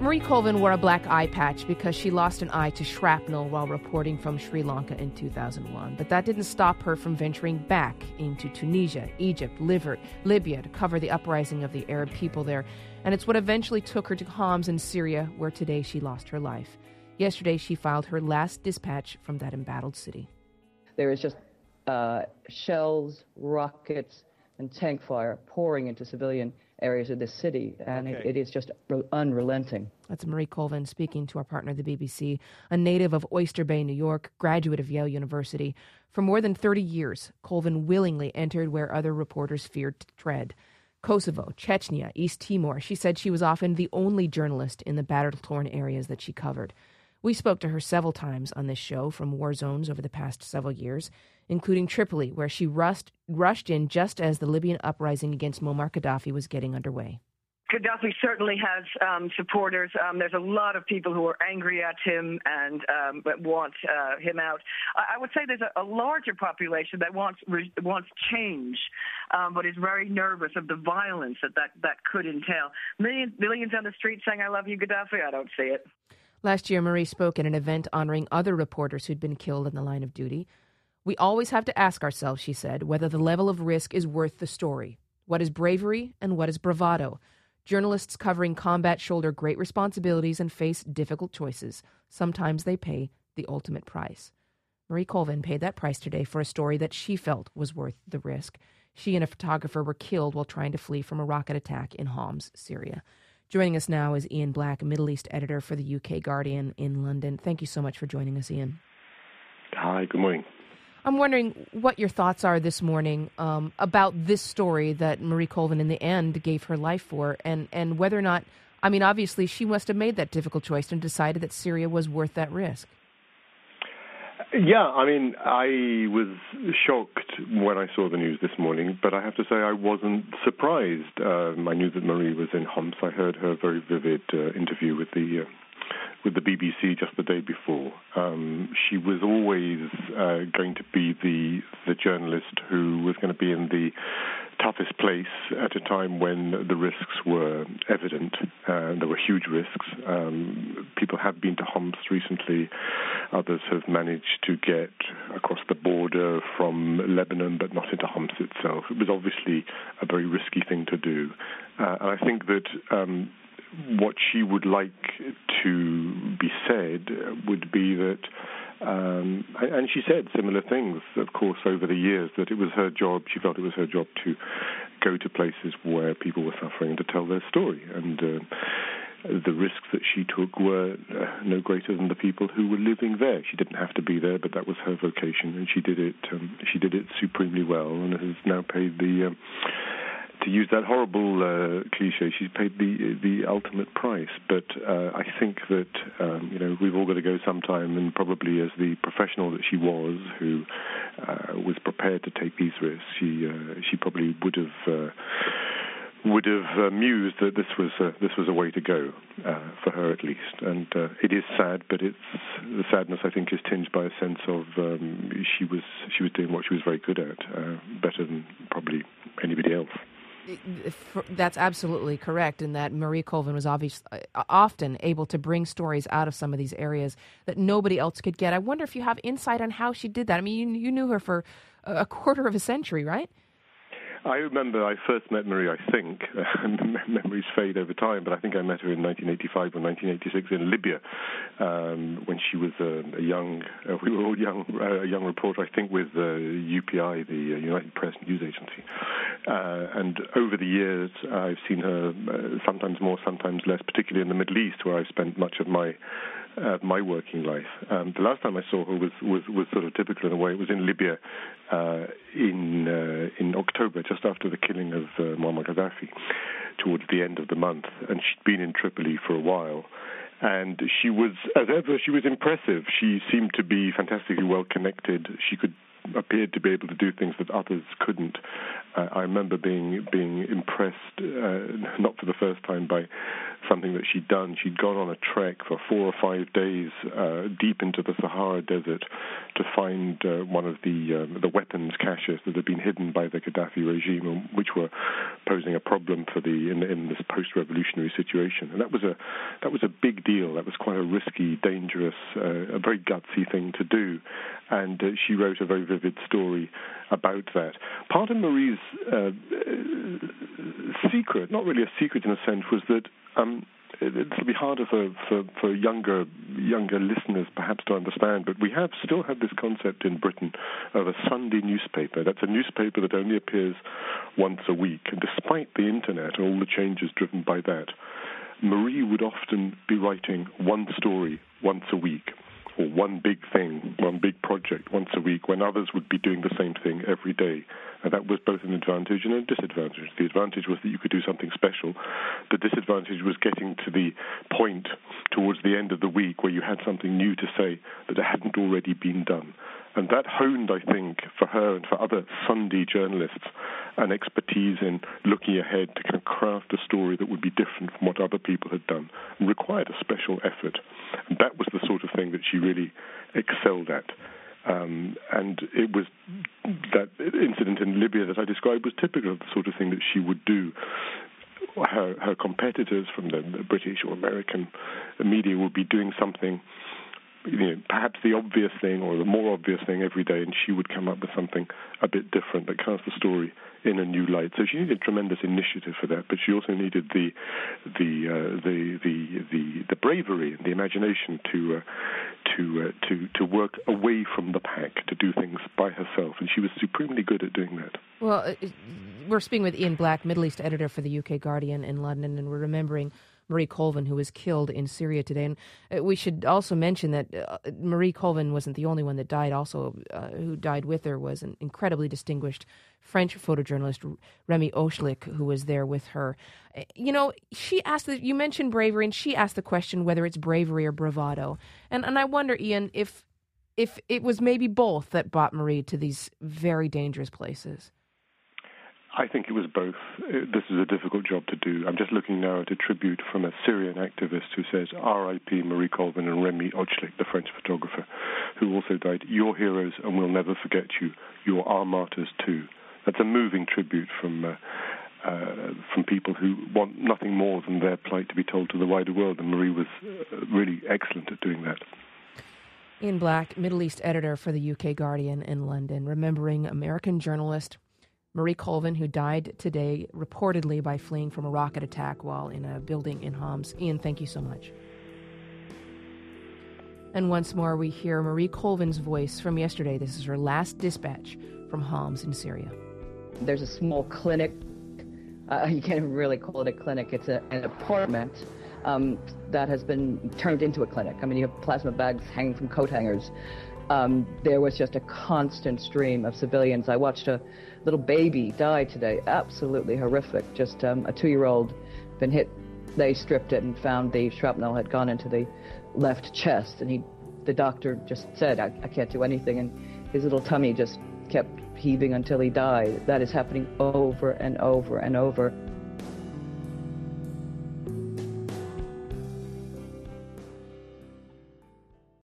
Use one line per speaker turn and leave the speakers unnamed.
Marie Colvin wore a black eye patch because she lost an eye to shrapnel while reporting from Sri Lanka in 2001. But that didn't stop her from venturing back into Tunisia, Egypt, Libya to cover the uprising of the Arab people there. And it's what eventually took her to Homs in Syria, where today she lost her life. Yesterday, she filed her last dispatch from that embattled city.
There is just shells, rockets, and tank fire pouring into civilian areas of this city, and it is just unrelenting.
That's Marie Colvin speaking to our partner, the BBC, a native of Oyster Bay, New York, graduate of Yale University. For more than 30 years, Colvin willingly entered where other reporters feared to tread. Kosovo, Chechnya, East Timor. She said she was often the only journalist in the battle-torn areas that she covered. We spoke to her several times on this show from war zones over the past several years, including Tripoli, where she rushed in just as the Libyan uprising against Muammar Gaddafi was getting underway.
Gaddafi certainly has supporters. There's a lot of people who are angry at him and want him out. I would say there's a larger population that wants change, but is very nervous of the violence that could entail. Millions on the street saying, "I love you, Gaddafi." I don't see it.
Last year, Marie spoke at an event honoring other reporters who'd been killed in the line of duty. We always have to ask ourselves, she said, whether the level of risk is worth the story. What is bravery and what is bravado? Journalists covering combat shoulder great responsibilities and face difficult choices. Sometimes they pay the ultimate price. Marie Colvin paid that price today for a story that she felt was worth the risk. She and a photographer were killed while trying to flee from a rocket attack in Homs, Syria. Joining us now is Ian Black, Middle East editor for the UK Guardian in London. Thank you so much for joining us, Ian.
Hi, good morning.
I'm wondering what your thoughts are this morning about this story that Marie Colvin in the end gave her life for, and whether or not, I mean, obviously she must have made that difficult choice and decided that Syria was worth that risk.
Yeah, I mean, I was shocked when I saw the news this morning, but I have to say I wasn't surprised. I knew that Marie was in Homs. I heard her very vivid interview with the BBC just the day before. She was always going to be the journalist who was going to be in the toughest place at a time when the risks were evident. There were huge risks. People have been to Homs recently. Others have managed to get across the border from Lebanon, but not into Homs itself. It was obviously a very risky thing to do. And I think that what she would like to be said would be that, and she said similar things, of course, over the years, that it was her job, she felt it was her job to go to places where people were suffering and to tell their story. And the risks that she took were no greater than the people who were living there. She didn't have to be there, but that was her vocation, and she did it supremely well, and has now paid the to use that horrible cliche, she's paid the ultimate price. But I think that we've all got to go sometime, and probably as the professional that she was, who was prepared to take these risks, she probably would have mused that this was a way to go for her, at least. And it is sad, but the sadness, I think, is tinged by a sense of she was doing what she was very good at, better than probably anybody else.
That's absolutely correct, in that Marie Colvin was often able to bring stories out of some of these areas that nobody else could get. I wonder if you have insight on how she did that. I mean, you knew her for a quarter of a century, right?
I remember I first met Marie, I think, memories fade over time, but I think I met her in 1985 or 1986 in Libya, when she was a young reporter, I think, with UPI, the United Press News Agency. And over the years, I've seen her sometimes more, sometimes less, particularly in the Middle East, where I've spent much of my working life. The last time I saw her was sort of typical in a way. It was in Libya in October, just after the killing of Muammar Gaddafi, towards the end of the month. And she'd been in Tripoli for a while. And she was, as ever, she was impressive. She seemed to be fantastically well connected. She appeared to be able to do things that others couldn't. I remember being impressed, not for the first time, by something that she'd done. She'd gone on a trek for 4 or 5 days deep into the Sahara Desert to find one of the weapons caches that had been hidden by the Gaddafi regime, which were posing a problem for in this post-revolutionary situation, and that was a big deal. That was quite a risky, dangerous, a very gutsy thing to do, and she wrote a very vivid story about that. Part of Marie's secret, not really a secret in a sense, was that it'll be harder for younger listeners perhaps to understand, but we still have this concept in Britain of a Sunday newspaper. That's a newspaper that only appears once a week. And despite the internet and all the changes driven by that, Marie would often be writing one story once a week, or one big thing, one big project once a week, when others would be doing the same thing every day. And that was both an advantage and a disadvantage. The advantage was that you could do something special. The disadvantage was getting to the point towards the end of the week where you had something new to say that hadn't already been done. And that honed, I think, for her and for other Sunday journalists, an expertise in looking ahead to kind of craft a story that would be different from what other people had done, and required a special effort. And that was the sort of thing that she really excelled at. And it was that incident in Libya that I described was typical of the sort of thing that she would do. Her competitors from the British or American media would be doing something, perhaps the obvious thing or the more obvious thing every day, and she would come up with something a bit different that cast the story in a new light. So she needed tremendous initiative for that, but she also needed the bravery and the imagination to work away from the pack, to do things by herself, and she was supremely good at doing that.
Well, we're speaking with Ian Black, Middle East editor for the UK Guardian in London, and we're remembering Marie Colvin, who was killed in Syria today. And we should also mention that Marie Colvin wasn't the only one that died. Also, who died with her was an incredibly distinguished French photojournalist, Remy Ochlik, who was there with her. She asked, you mentioned bravery, and she asked the question whether it's bravery or bravado. And I wonder, Ian, if it was maybe both that brought Marie to these very dangerous places.
I think it was both. This is a difficult job to do. I'm just looking now at a tribute from a Syrian activist who says, R.I.P. Marie Colvin and Remy Ochlik, the French photographer, who also died. You're heroes and we'll never forget you. You are martyrs too. That's a moving tribute from people who want nothing more than their plight to be told to the wider world, and Marie was really excellent at doing that.
Ian Black, Middle East editor for the UK Guardian in London, remembering American journalist Marie Colvin, who died today reportedly by fleeing from a rocket attack while in a building in Homs. Ian, thank you so much. And once more, we hear Marie Colvin's voice from yesterday. This is her last dispatch from Homs in Syria.
There's a small clinic. You can't really call it a clinic. It's an apartment that has been turned into a clinic. I mean, you have plasma bags hanging from coat hangers. There was just a constant stream of civilians. I watched a little baby die today. Absolutely horrific. Just a 2-year-old been hit. They stripped it and found the shrapnel had gone into the left chest. And the doctor just said, I can't do anything. And his little tummy just kept heaving until he died. That is happening over and over and over.